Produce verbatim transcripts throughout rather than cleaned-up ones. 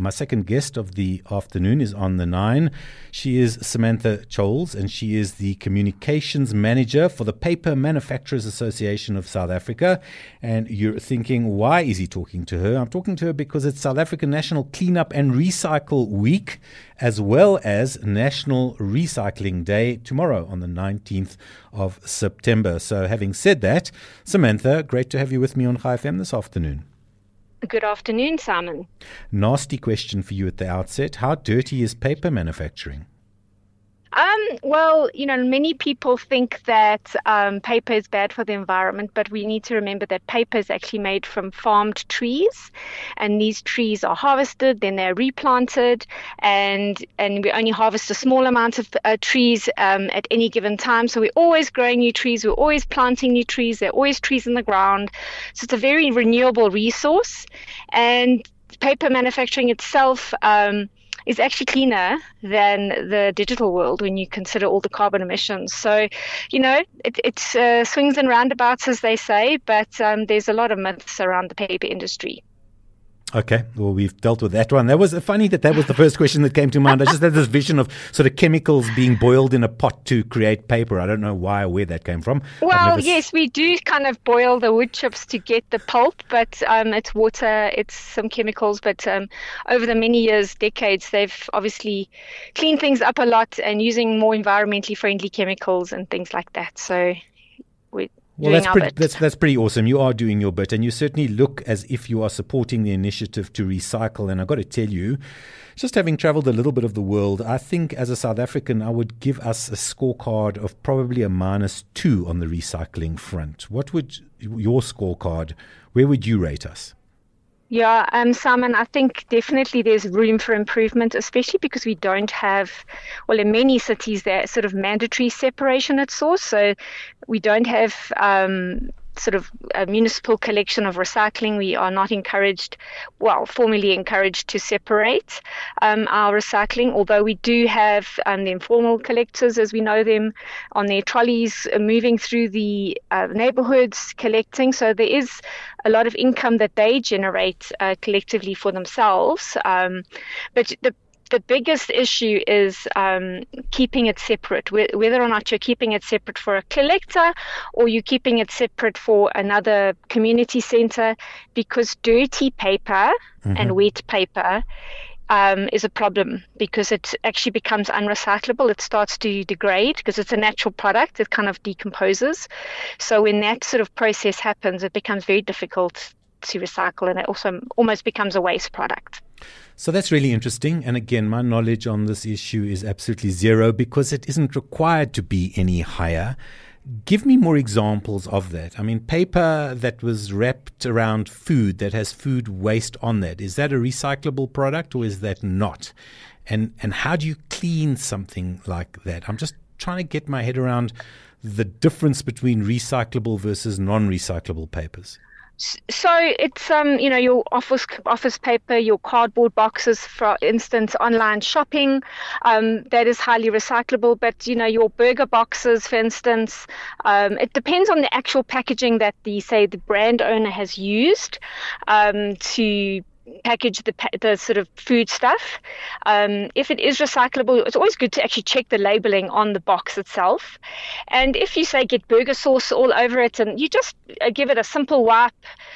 My second guest of the afternoon is on the line. She is Samantha Choles, and she is the Communications Manager for the Paper Manufacturers Association of South Africa. And you're thinking, why is he talking to her? I'm talking to her because it's South African National Cleanup and Recycle Week, as well as National Recycling Day tomorrow on the nineteenth of September. So having said that, Samantha, great to have you with me on Chai F M this afternoon. Good afternoon, Simon. Nasty question for you at the outset. How dirty is paper manufacturing? Um, well, you know, many people think that um, paper is bad for the environment, but we need to remember that paper is actually made from farmed trees, and these trees are harvested, then they're replanted, and and we only harvest a small amount of uh, trees um, at any given time. So we're always growing new trees, we're always planting new trees, there are always trees in the ground. So it's a very renewable resource, and paper manufacturing itself um, is actually cleaner than the digital world when you consider all the carbon emissions. So, you know, it, it uh, swings and roundabouts, as they say, but um, there's a lot of myths around the paper industry. Okay, well, we've dealt with that one. That was funny that that was the first question that came to mind. I just had this vision of sort of chemicals being boiled in a pot to create paper. I don't know why or where that came from. Well, yes, we do kind of boil the wood chips to get the pulp, but um, it's water, it's some chemicals. But um, over the many years, decades, they've obviously cleaned things up a lot and using more environmentally friendly chemicals and things like that. So we Well, that's pretty, that's, that's pretty awesome. You are doing your bit, and you certainly look as if you are supporting the initiative to recycle. And I've got to tell you, just having traveled a little bit of the world, I think as a South African, I would give us a scorecard of probably a minus two on the recycling front. What would your scorecard, where would you rate us? Yeah, um, Simon, I think definitely there's room for improvement, especially because we don't have, well, in many cities, there's sort of mandatory separation at source. So we don't have um, sort of a municipal collection of recycling. We are not encouraged, well, formally encouraged to separate um, our recycling, although we do have um, the informal collectors, as we know them, on their trolleys uh, moving through the uh, neighborhoods collecting. So there is a lot of income that they generate uh, collectively for themselves. Um, but the The biggest issue is um, keeping it separate, whether or not you're keeping it separate for a collector or you're keeping it separate for another community center, because dirty paper mm-hmm. and wet paper um, is a problem because it actually becomes unrecyclable. It starts to degrade because it's a natural product. It kind of decomposes. So when that sort of process happens, it becomes very difficult to recycle, and it also almost becomes a waste product. So that's really interesting. And again, my knowledge on this issue is absolutely zero because it isn't required to be any higher. Give me more examples of that. I mean, paper that was wrapped around food that has food waste on that, is that a recyclable product or is that not? And and how do you clean something like that? I'm just trying to get my head around the difference between recyclable versus non-recyclable papers. So it's, um, you know, your office office paper, your cardboard boxes, for instance, online shopping, um, that is highly recyclable. But, you know, your burger boxes, for instance, um, it depends on the actual packaging that the, say, the brand owner has used um, to package the the sort of food stuff. Um, if it is recyclable, it's always good to actually check the labeling on the box itself. And if you say get burger sauce all over it, and you just uh, give it a simple wipe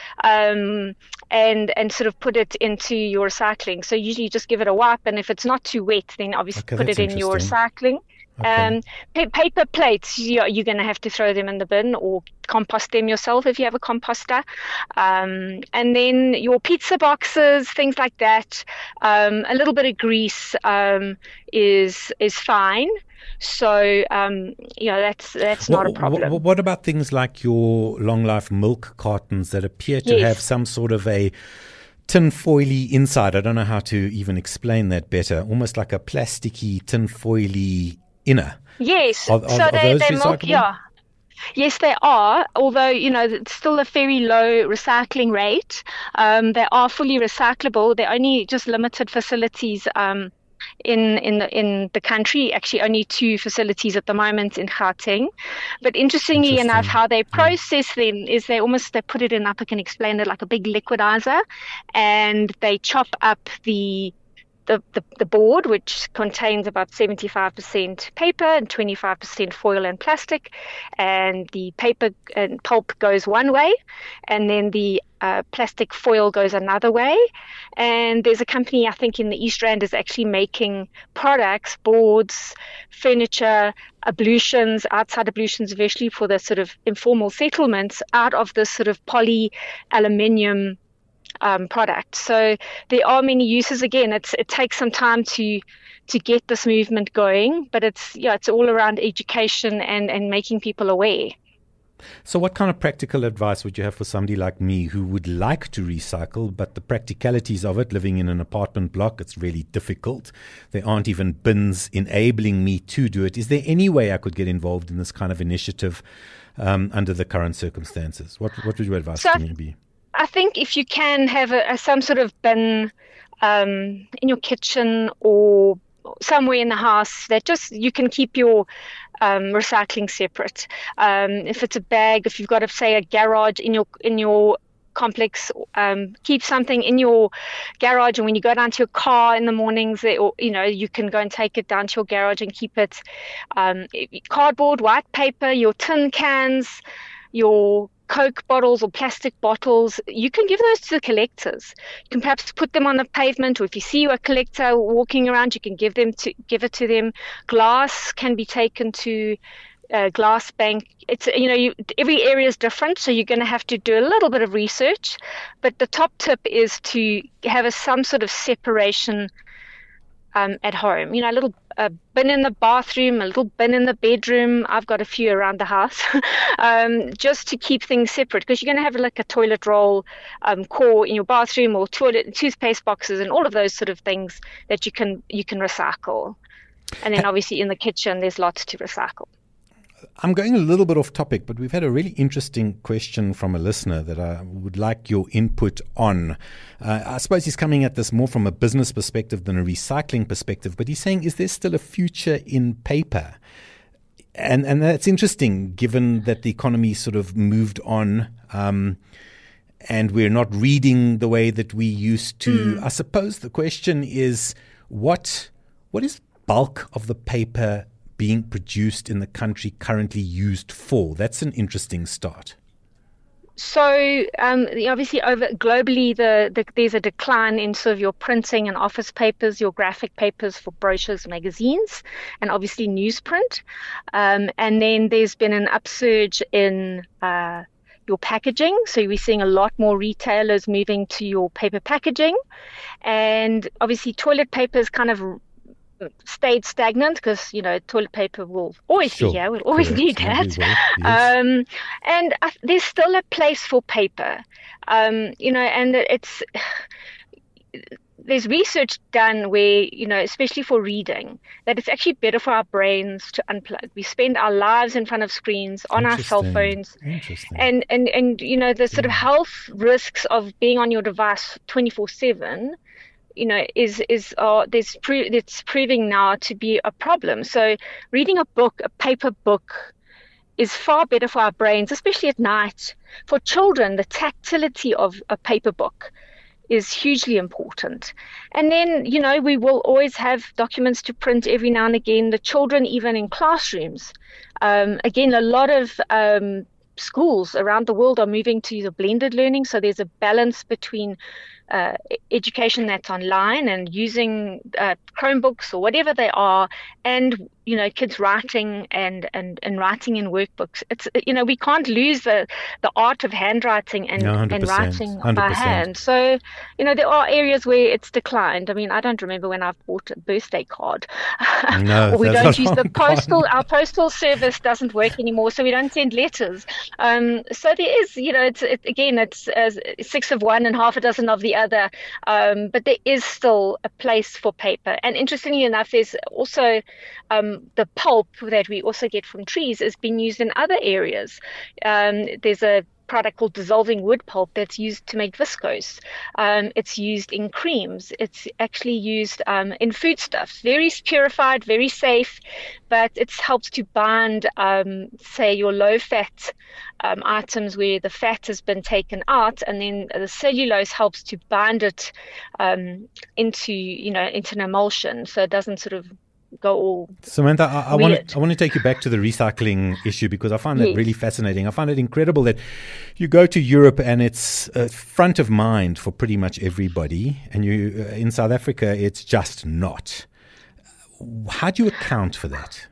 um, and and sort of put it into your recycling. So usually you just give it a wipe, and if it's not too wet, then obviously okay, put it in your recycling. Okay. Um, pa- paper plates, you're, you're going to have to throw them in the bin or compost them yourself if you have a composter. Um, and then your pizza boxes, things like that. Um, a little bit of grease um, is is fine. So, um, you know, that's that's what, not a problem. What, what about things like your long life milk cartons that appear to yes. have some sort of a tin-foily inside? I don't know how to even explain that better. Almost like a plasticky, tin-foily inner. Yes. Are, are, so are they, those they recyclable? milk, yeah. Yes, they are, although, you know, it's still a very low recycling rate. Um, they are fully recyclable. They're only just limited facilities um, in in the in the country. Actually, only two facilities at the moment in Gauteng. But interestingly Interesting. enough, how they Yeah. process them is they almost they put it in up. I can explain it like a big liquidizer, and they chop up the the, the, the board, which contains about seventy-five percent paper and twenty-five percent foil and plastic. And the paper and pulp goes one way, and then the uh, plastic foil goes another way. And there's a company, I think, in the East Rand is actually making products, boards, furniture, ablutions, outside ablutions, especially for the sort of informal settlements, out of this sort of poly aluminium Um, product. So there are many uses. Again, it's it takes some time to to get this movement going, but it's yeah, it's all around education and and making people aware. So what kind of practical advice would you have for somebody like me who would like to recycle, but the practicalities of it, living in an apartment block, it's really difficult. There aren't even bins enabling me to do it. Is there any way I could get involved in this kind of initiative um, under the current circumstances? What what would your advice So, to me be? I think if you can have a, a some sort of bin um, in your kitchen or somewhere in the house that just you can keep your um, recycling separate. Um, if it's a bag, if you've got, say, a garage in your in your complex, um, keep something in your garage, and when you go down to your car in the mornings, or you know, you can go and take it down to your garage and keep it. Um, cardboard, white paper, your tin cans, your Coke bottles or plastic bottles, you can give those to the collectors. You can perhaps put them on the pavement, or if you see a collector walking around, you can give them to give it to them. Glass can be taken to a glass bank. It's you know you, every area is different, so you're going to have to do a little bit of research. But the top tip is to have a, some sort of separation um, at home. You know, a little a bin in the bathroom, a little bin in the bedroom. I've got a few around the house, um, just to keep things separate, because you're going to have like a toilet roll um, core in your bathroom, or toilet toothpaste boxes, and all of those sort of things that you can you can recycle. And then obviously in the kitchen, there's lots to recycle. I'm going a little bit off topic, but we've had a really interesting question from a listener that I would like your input on. Uh, I suppose he's coming at this more from a business perspective than a recycling perspective, but he's saying, is there still a future in paper? And and that's interesting, given that the economy sort of moved on, um, and we're not reading the way that we used to. Mm. I suppose the question is, what what is bulk of the paper being produced in the country currently used for? That's an interesting start. So um, obviously, over globally, the, the there's a decline in sort of your printing and office papers, your graphic papers for brochures, magazines, and obviously newsprint. Um, and then there's been an upsurge in uh, your packaging. So we're seeing a lot more retailers moving to your paper packaging, and obviously toilet paper is kind of stayed stagnant, because you know toilet paper will always sure. be here. We'll always Correct. need that. Will. Yes. Um, and uh, there's still a place for paper. Um, you know, and it's there's research done where you know, especially for reading, that it's actually better for our brains to unplug. We spend our lives in front of screens on our cell phones, and and and you know the sort yeah. of health risks of being on your device twenty-four seven. You know, is is uh, there's pro- it's proving now to be a problem. So reading a book, a paper book, is far better for our brains, especially at night. For children, the tactility of a paper book is hugely important. And then, you know, we will always have documents to print every now and again. The children, even in classrooms, um, again, a lot of um, schools around the world are moving to the blended learning. So there's a balance between Uh, education that's online and using uh, Chromebooks or whatever they are, and you know kids writing and, and, and writing in workbooks. It's you know we can't lose the, the art of handwriting and, no, and writing one hundred percent. by hand. So you know there are areas where it's declined. I mean, I don't remember when I've bought a birthday card. No, or we don't use the postal. Gone. Our postal service doesn't work anymore, so we don't send letters. Um, so there is, you know, it's it, again, it's uh, six of one and half a dozen of the other, um, but there is still a place for paper. And interestingly enough, there's also um, the pulp that we also get from trees is being used in other areas. Um, there's a product called dissolving wood pulp that's used to make viscose. Um, it's used in creams. It's actually used um, in foodstuffs. Very purified, very safe, but it helps to bind, um, say, your low-fat um, items where the fat has been taken out, and then the cellulose helps to bind it um, into, you know, into an emulsion, so it doesn't sort of go all Samantha, I, I weird. want to I want to take you back to the recycling issue, because I find that Yes. really fascinating. I find it incredible that you go to Europe and it's uh, front of mind for pretty much everybody, and you uh, in South Africa it's just not. How do you account for that?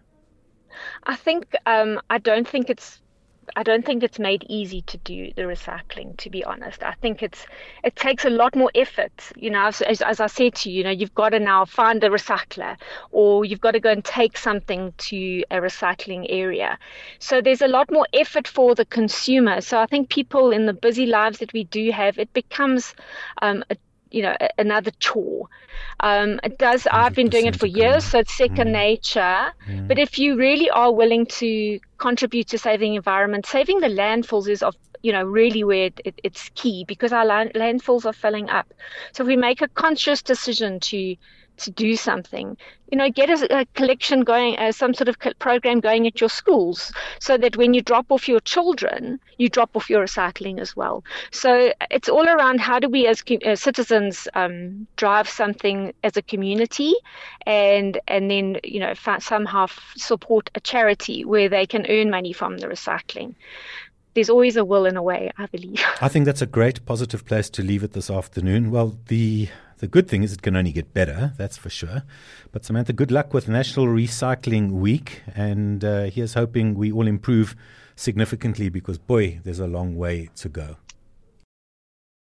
I think um, I don't think it's I don't think it's made easy to do the recycling, to be honest. I think it's it takes a lot more effort. You know, as, as I said to you, you know, you've got to now find a recycler, or you've got to go and take something to a recycling area. So there's a lot more effort for the consumer. So I think people in the busy lives that we do have, it becomes um, a you know, another chore. Um, it does, I've been doing it for years, so it's second mm. nature. Mm. But if you really are willing to contribute to saving the environment, saving the landfills is of, you know, really where it, it, it's key, because our land, landfills are filling up. So if we make a conscious decision to to do something, you know, get a, a collection going, uh, some sort of program going at your schools, so that when you drop off your children, you drop off your recycling as well. So it's all around how do we as uh, citizens um, drive something as a community, and and then, you know, f- somehow f- support a charity where they can earn money from the recycling. There's always a will and a way, I believe. I think that's a great positive place to leave it this afternoon. Well, the the good thing is it can only get better, that's for sure. But Samantha, good luck with National Recycling Week. And uh, here's hoping we all improve significantly, because, boy, there's a long way to go.